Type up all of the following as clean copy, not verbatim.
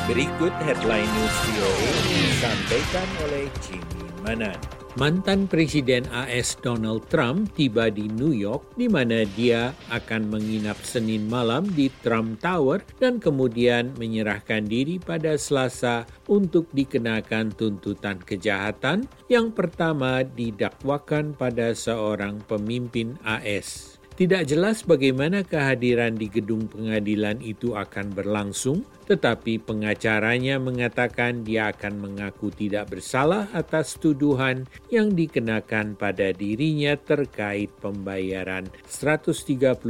Berikut headline news VOA disampaikan oleh Jimmy Manan. Mantan Presiden AS Donald Trump tiba di New York, di mana dia akan menginap Senin malam di Trump Tower dan kemudian menyerahkan diri pada Selasa untuk dikenakan tuntutan kejahatan yang pertama didakwakan pada seorang pemimpin AS. Tidak jelas bagaimana kehadiran di gedung pengadilan itu akan berlangsung, tetapi pengacaranya mengatakan dia akan mengaku tidak bersalah atas tuduhan yang dikenakan pada dirinya terkait pembayaran $130.000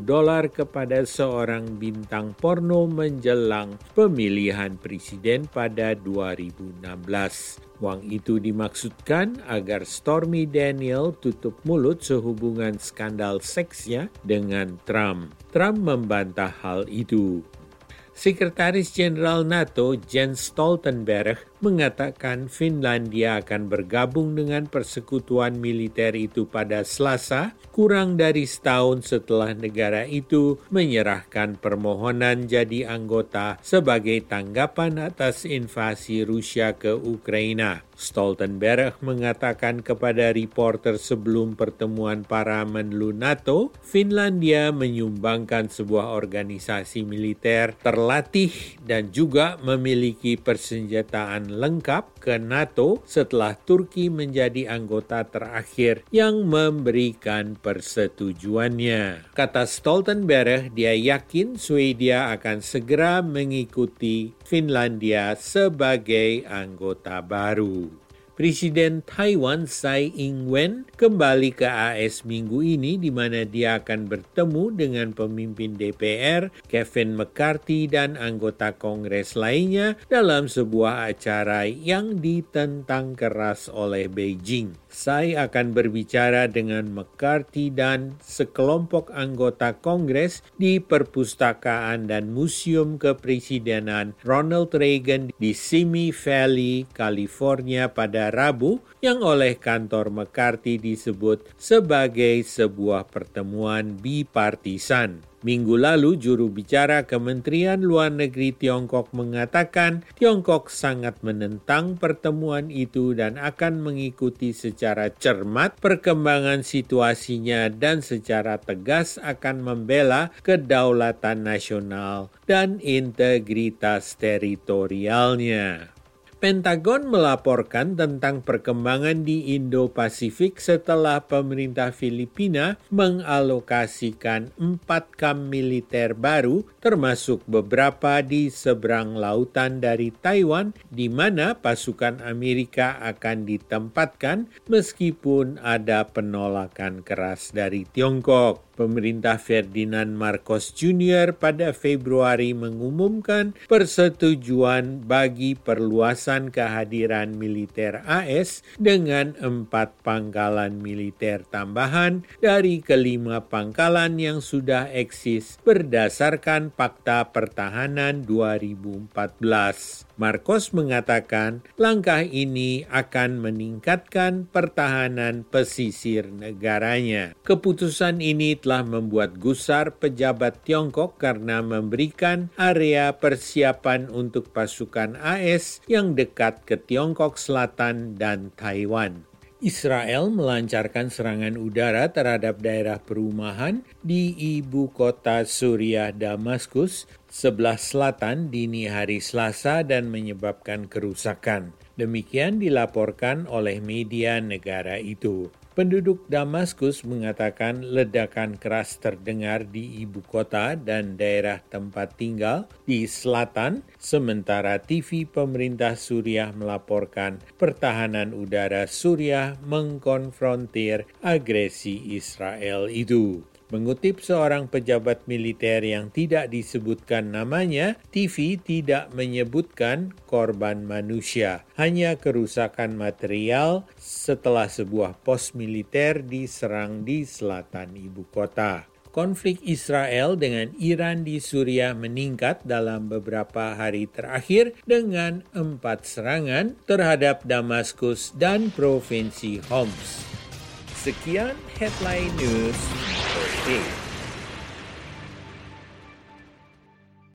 kepada seorang bintang porno menjelang pemilihan presiden pada 2016. Uang itu dimaksudkan agar Stormy Daniels tutup mulut sehubungan skandal seksnya dengan Trump. Trump membantah hal itu. Sekretaris Jenderal NATO Jens Stoltenberg mengatakan Finlandia akan bergabung dengan persekutuan militer itu pada Selasa, kurang dari setahun setelah negara itu menyerahkan permohonan jadi anggota sebagai tanggapan atas invasi Rusia ke Ukraina. Stoltenberg mengatakan kepada reporter sebelum pertemuan para menlu NATO, Finlandia menyumbangkan sebuah organisasi militer terlatih dan juga memiliki persenjataan lengkap ke NATO setelah Turki menjadi anggota terakhir yang memberikan persetujuannya. Kata Stoltenberg, dia yakin Swedia akan segera mengikuti Finlandia sebagai anggota baru. Presiden Taiwan Tsai Ing-wen kembali ke AS minggu ini di mana dia akan bertemu dengan pemimpin DPR, Kevin McCarthy dan anggota Kongres lainnya dalam sebuah acara yang ditentang keras oleh Beijing. Tsai akan berbicara dengan McCarthy dan sekelompok anggota Kongres di Perpustakaan dan Museum Kepresidenan Ronald Reagan di Simi Valley, California pada Rabu yang oleh kantor McCarthy disebut sebagai sebuah pertemuan bipartisan. Minggu lalu, juru bicara Kementerian Luar Negeri Tiongkok mengatakan Tiongkok sangat menentang pertemuan itu dan akan mengikuti secara cermat perkembangan situasinya dan secara tegas akan membela kedaulatan nasional dan integritas teritorialnya. Pentagon melaporkan tentang perkembangan di Indo-Pasifik setelah pemerintah Filipina mengalokasikan 4 kamp militer baru, termasuk beberapa di seberang lautan dari Taiwan, di mana pasukan Amerika akan ditempatkan meskipun ada penolakan keras dari Tiongkok. Pemerintah Ferdinand Marcos Jr. pada Februari mengumumkan persetujuan bagi perluasan kehadiran militer AS dengan 4 pangkalan militer tambahan dari ke-5 pangkalan yang sudah eksis berdasarkan Fakta Pertahanan 2014. Marcos mengatakan langkah ini akan meningkatkan pertahanan pesisir negaranya. Keputusan ini telah membuat gusar pejabat Tiongkok karena memberikan area persiapan untuk pasukan AS yang dekat ke Tiongkok Selatan dan Taiwan. Israel melancarkan serangan udara terhadap daerah perumahan di ibu kota Suriah Damaskus sebelah selatan dini hari Selasa dan menyebabkan kerusakan. Demikian dilaporkan oleh media negara itu. Penduduk Damaskus mengatakan ledakan keras terdengar di ibu kota dan daerah tempat tinggal di selatan, sementara TV pemerintah Suriah melaporkan pertahanan udara Suriah mengkonfrontir agresi Israel itu. Mengutip seorang pejabat militer yang tidak disebutkan namanya, TV tidak menyebutkan korban manusia, hanya kerusakan material setelah sebuah pos militer diserang di selatan ibu kota. Konflik Israel dengan Iran di Suriah meningkat dalam beberapa hari terakhir dengan 4 serangan terhadap Damaskus dan provinsi Homs. Sekian Headline News.